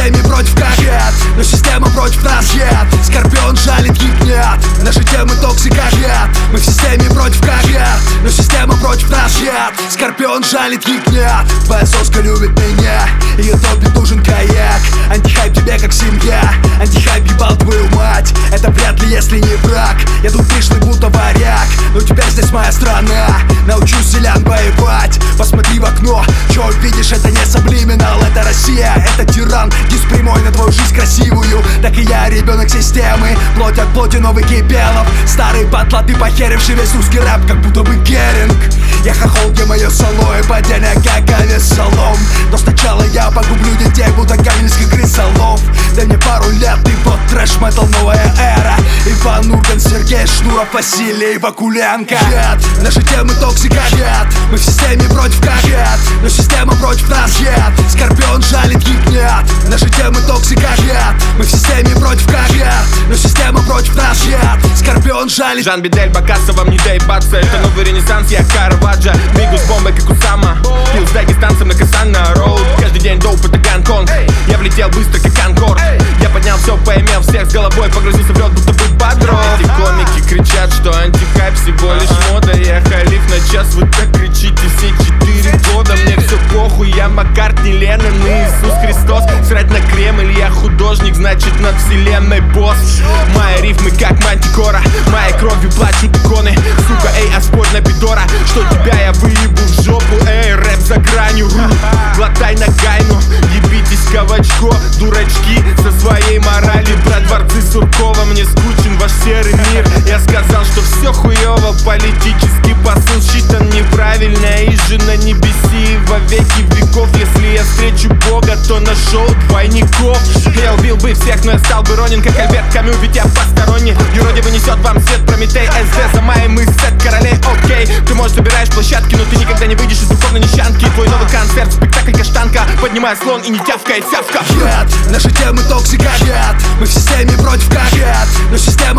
системе против кагет, но система против нас нет. Скорпион жалит, гикнет, наши темы токсика нет. Мы в системе против кагет, но система против нас нет. Скорпион жалит, гикнет, твоя соска любит меня, ее топит нужен каяк. Антихайп тебе как семья, антихайп ебал твою мать. Это вряд ли, если не брак. Я тут пришлый будто варяг, но теперь здесь моя страна. Научу селян воевать. Посмотри в окно, чё видишь, это не саблиминал, это Россия, это тиран. Дис прямой на твою жизнь красивую. Так и я ребенок системы, плоть от плоти новых кипелов. Старый потлатый похеривший весь русский рэп, как будто бы Геринг. Я хохол, где мое соло и падение как авиасолом. Но сначала я погублю детей, будто каменских крысолов. Дай мне пару лет, и под трэш-метал новая эра. Иван Ургант, Сергей Шнуров, Василий Вакуленко. Наши темы токсика нет, мы в системе против кагет, но система против нас нет. Скорпион жалит, гикнет, наши темы токсика нет. Мы в системе против кагет, но система против нас нет. Скорпион жалит. Жан Бидель, Бакасса, вам не доебаться. Это новый ренессанс, я Караваджо. Бегу с бомбой, как Усама. Пил с дагестанцем на Касана Роуд. Каждый день доуп, это Гонконг. Я влетел быстро, как Анкор. Я поднял все, поимел всех с головой. Погрузился в лед, будто бы Падро. Эти комики кричат, что антихайп всего лишь мода. Я халиф на час, вы так кричите все 4 года. Мне все похуй, я Маккартни, Леннон и Иисус Христос. Срать на Кремль, я художник, значит над вселенной босс. Мои рифмы как мантикора, моей кровью плачут иконы. Сука, эй, оспорь на бедора, что тебя я выебу в жопу. Эй, рэп за гранью, глотай на гайну. Ебитесь, кавачко, дурачки со своей моралью. Про дворцы Суркова мне скучен ваш серый мир. Я сказал, что все хуёво, политический посыл считан неправильно. И же на небеси во веки веков. Если я встречу Бога, то нашел двойников. Я убил бы всех, но я стал бы Ронин, как Альберт Камю, ведь я посторонний. Юродивый несет вам свет, Прометей, СД за мои мы сет королей, окей. Ты, может, собираешь площадки, но ты никогда не выйдешь из духовной нищанки. Твой новый концерт, спектакль каштанка. Поднимай слон и не тявкает тявка. Наши темы токсика нет, мы в системе против кагет, но система